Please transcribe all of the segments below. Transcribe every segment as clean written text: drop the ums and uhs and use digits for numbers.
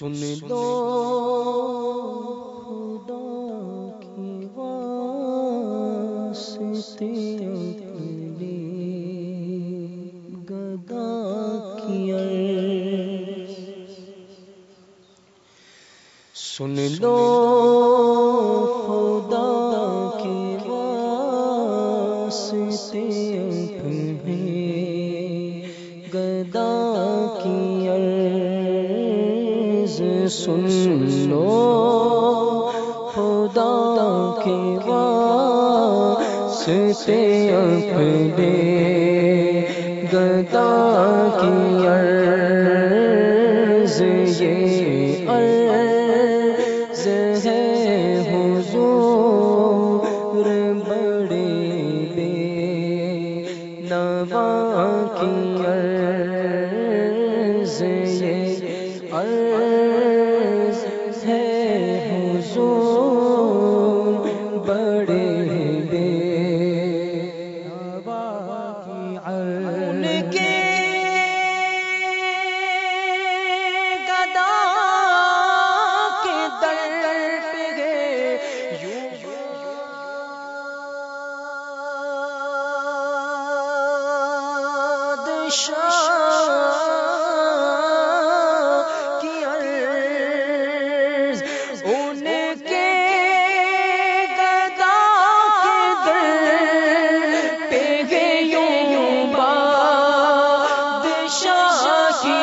سن لو خدا کی واسطے اپنی گدا کی عرض، سن لو خدا کی واسطے اپنی گدا کی عرض، سن لو خدا کے واسطے اپنے گدا کی عرض، یہ عرض ہے حضور بڑے بے نوا کی عرض، یہ عرض ہے حضور بڑے بے نوا کی عرض، ان کے گدا کے در پہ گئے یوں بادشاہ کی عرض، ان کے گدا کے در پہ گئے یوں بادشاہ کی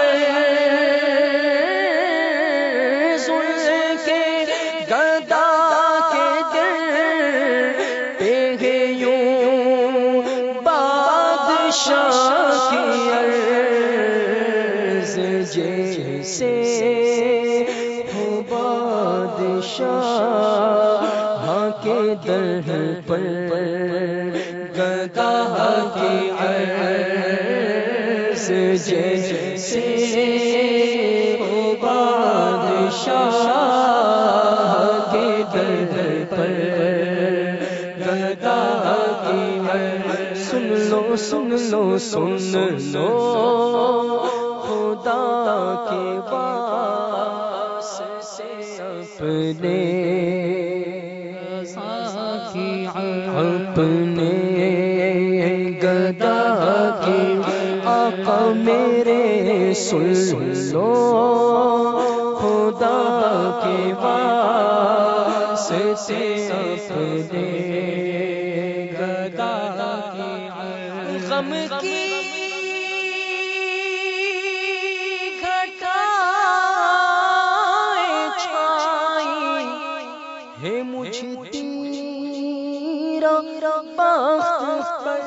عرض، ان کے گدا کے در پہ گئے یوں بادشاہ کی عرض، جیسے ہو بادشاہ کے در پر گدا کی عرض، جیسے ہو بادشاہ کے در پر گدا کی عرض، سن لو سن لو سن لو خدا کے واسطے اپنے اپنے گدا کی آقا میرے، سن لو خدا کے واسطے اپنے گدا کی غم کی گھٹائیں چھائی ہے مجھ تیرا بخت پر،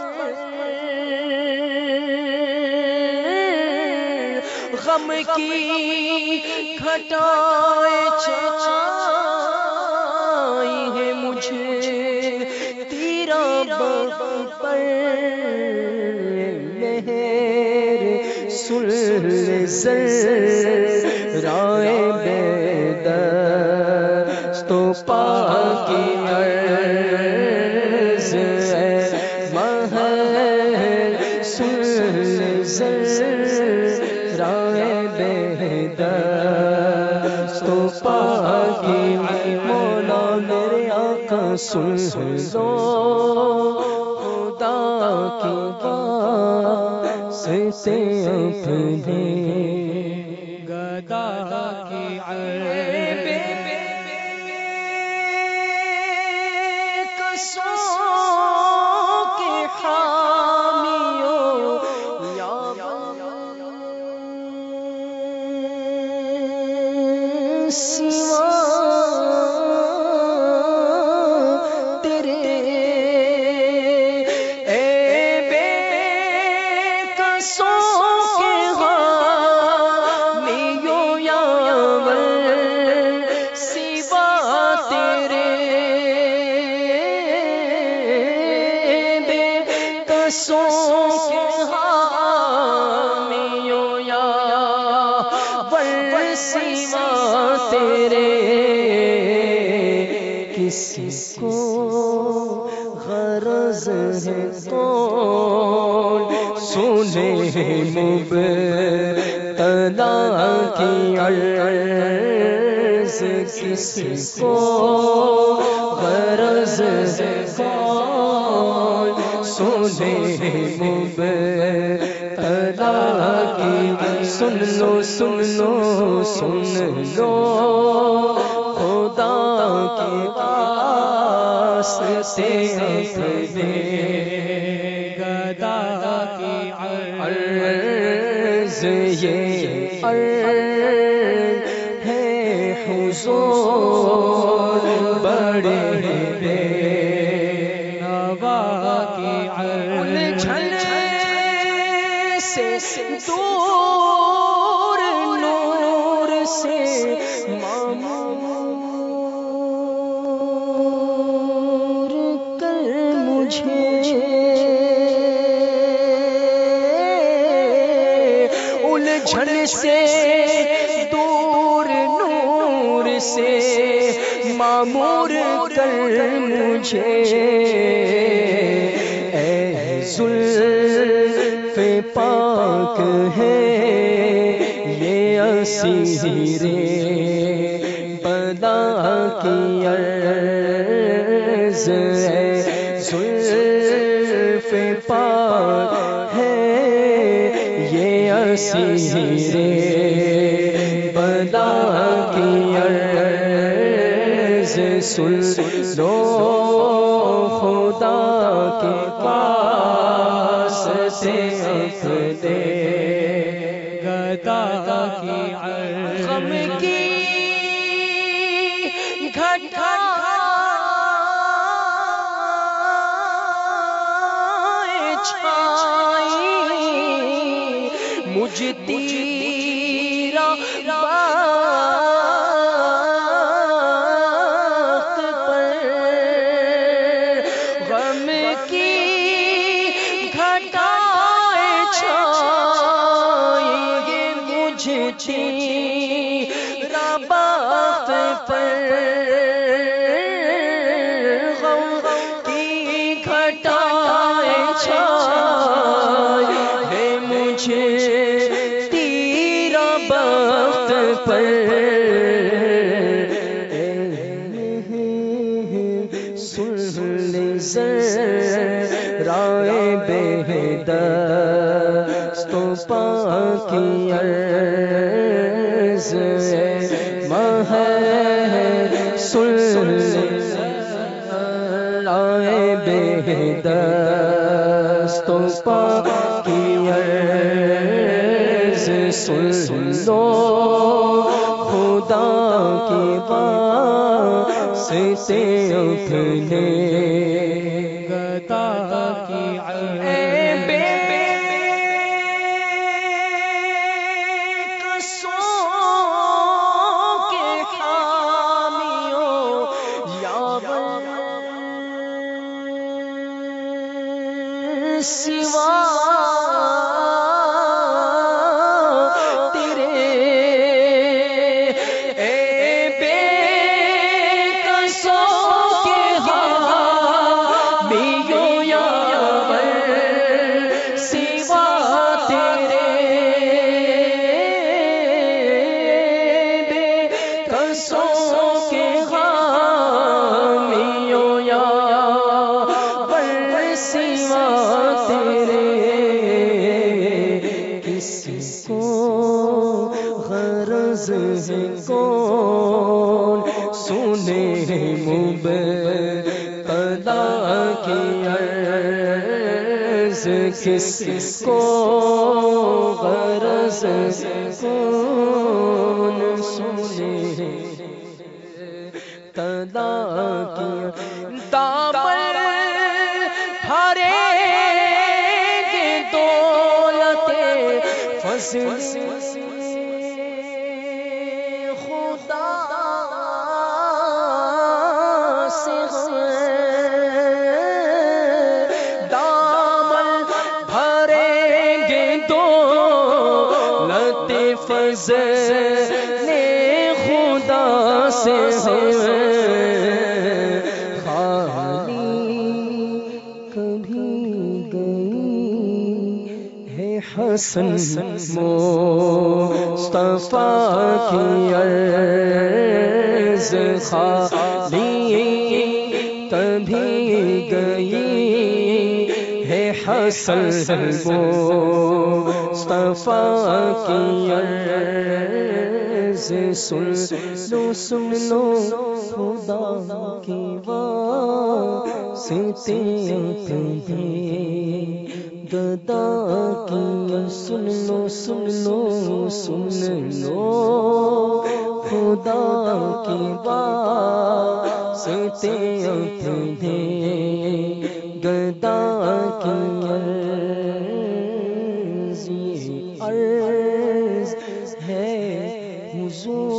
غم کی گھٹائیں چھائی ہے مجھے تیرا بخت پر، مہر سلسل رائے بیدست و پاکی عرض، مہر سلسل رائے بیدست و پاکی، مولا میرے آقا سن لو خدا کی واسطے اپنے گدا کی عرض، قصوں کے حامیوں یا سوا تیرے، اے بے قصوں کے حامیوں یا سوا تیرے، بے قصوں کے حامیوں یا سوا تیرے، کسی کو غرض ہے تو سنے مبتلا کی عرض، کس کو غرض ہے کون سنے مبتلا کی سن لو سن لو سن لو خدا کے واسطے اپنے گدا کی عرض یہ عرض ہے حضور بڑے بے نوا کی عرض سے دور نور سے معمور کر مجھے الجھن سے دور نور سے معمور کر مجھے اے زلف پاک ہے یہ اسیر بلا کی عرض ہے زلف پاک ہے یہ اسیر بلا کی عرض سن لو خدا کے واسطے اپنے گدا کی عرض غم کی گھٹا چھائی مجھ تیرا بخت پر غم کی گھٹائیں چھائیں گے مجھ تیرا بخت پر غم کی گھٹائیں چھائیں گے مجھے تیرا بخت پر رائے بہدست و پاکی عرض رائے بہدست و پاکی عرض سن لو خدا کی واسطے اپنے گدا کی عرض بے قصوں کے حامیوں یاور سوا کون سنے مبتلا کی عرض کس کو غرض کون سنے مبتلا کی دامن بھرے گے دولت فضل فضل خدا سے خالی کبھی گئی ہے حسن مصطفیٰ کی عرض عرض خالی کبھی گئی ہے حاصل مصطفیٰ کی عرض سن لو خدا کی واسطے گدا کی سن لو خدا کی واسطے گدا کی عرض ہے حضور